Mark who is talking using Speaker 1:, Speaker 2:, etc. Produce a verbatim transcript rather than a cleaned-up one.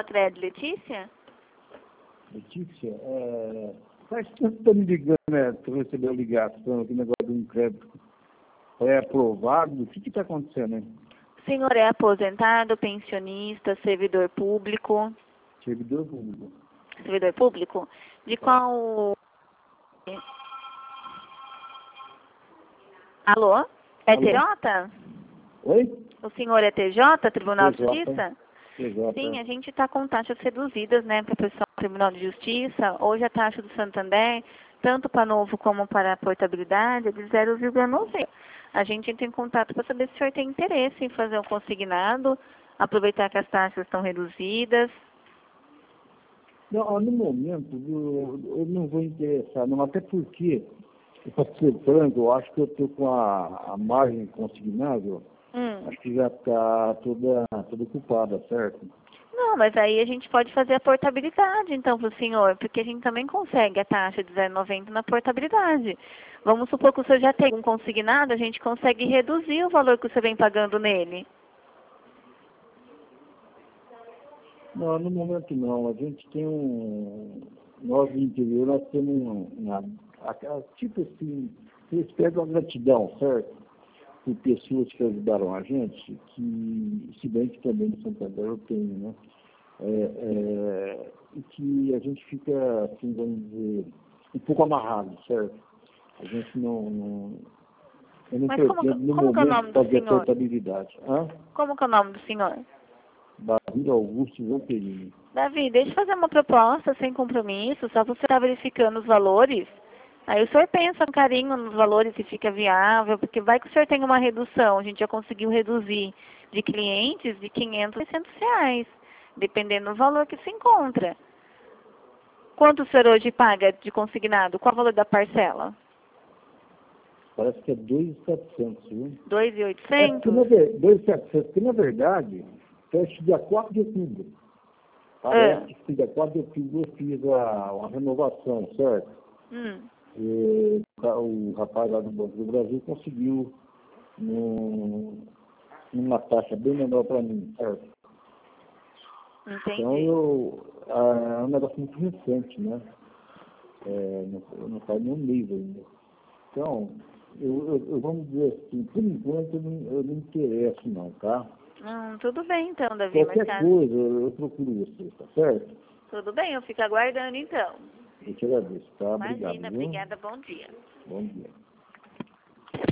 Speaker 1: Sicredi, Letícia?
Speaker 2: Letícia, é, faz tempo que está me ligando, né? Tu recebeu ligação aqui, negócio de um crédito é aprovado. O que está acontecendo, hein?
Speaker 1: O senhor é aposentado, pensionista, servidor público?
Speaker 2: Servidor público.
Speaker 1: Servidor público? De qual... Alô? É
Speaker 2: Alô?
Speaker 1: T J?
Speaker 2: Oi?
Speaker 1: O senhor é T J, Tribunal de
Speaker 2: T J.
Speaker 1: Justiça?
Speaker 2: T J.
Speaker 1: Sim, a gente está com taxas reduzidas, né, para o pessoal do Tribunal de Justiça. Hoje a taxa do Santander, tanto para novo como para a portabilidade, é de zero vírgula noventa. A gente entra em contato para saber se o senhor tem interesse em fazer um consignado, aproveitar que as taxas estão reduzidas.
Speaker 2: Não, no momento, eu, eu não vou interessar, não, até porque, para ser franco, eu acho que eu estou com a, a margem consignável,
Speaker 1: Hum.
Speaker 2: acho que já está toda, toda ocupada, certo?
Speaker 1: Não, mas aí a gente pode fazer a portabilidade, então, para o senhor, porque a gente também consegue a taxa de zero vírgula noventa na portabilidade. Vamos supor que o senhor já tem um consignado, a gente consegue reduzir o valor que você vem pagando nele.
Speaker 2: Não, no momento não. A gente tem um... Nós no interior, nós temos uma... uma tipo assim, eles pegam a gratidão, certo? Por pessoas que ajudaram a gente, que, se bem que também no Santander eu tenho, né? É, é, e que a gente fica, assim, vamos dizer, um pouco amarrado, certo? A gente não... não eu não
Speaker 1: Mas como,
Speaker 2: pretendo, no
Speaker 1: como que é o nome
Speaker 2: momento,
Speaker 1: do
Speaker 2: fazer a
Speaker 1: senhor?
Speaker 2: portabilidade. Hã?
Speaker 1: Como que é o nome do senhor?
Speaker 2: Davi Augusto Zamperini.
Speaker 1: Davi, deixa eu fazer uma proposta sem compromisso, só você estar verificando os valores. Aí o senhor pensa com carinho nos valores se fica viável, porque vai que o senhor tem uma redução, a gente já conseguiu reduzir de clientes de quinhentos a seiscentos reais, dependendo do valor que se encontra. Quanto o senhor hoje paga de consignado? Qual o valor da parcela?
Speaker 2: Parece que é dois mil e setecentos, viu?
Speaker 1: dois mil e
Speaker 2: É,
Speaker 1: oitocentos?
Speaker 2: porque, na ver- dois mil e setecentos, porque, na verdade, fecha dia quatro de outubro. Parece
Speaker 1: Ah.
Speaker 2: que dia quatro de outubro eu fiz a, a renovação, certo?
Speaker 1: Hum.
Speaker 2: E o rapaz lá do Banco do Brasil conseguiu num, uma taxa bem menor para mim, certo?
Speaker 1: Entendi.
Speaker 2: Então, eu, a, é um negócio muito recente, né? É, não, não faz nem um mês ainda. Então, eu, eu, eu vamos dizer assim, por enquanto eu não, eu não interesso não, tá?
Speaker 1: Hum, tudo bem então, Davi, mas
Speaker 2: Qualquer
Speaker 1: tá...
Speaker 2: coisa eu, eu procuro você, tá certo?
Speaker 1: Tudo bem, eu fico aguardando então.
Speaker 2: Eu te agradeço, tá? Obrigado,
Speaker 1: Imagina,
Speaker 2: viu?
Speaker 1: obrigada, bom dia.
Speaker 2: Bom dia.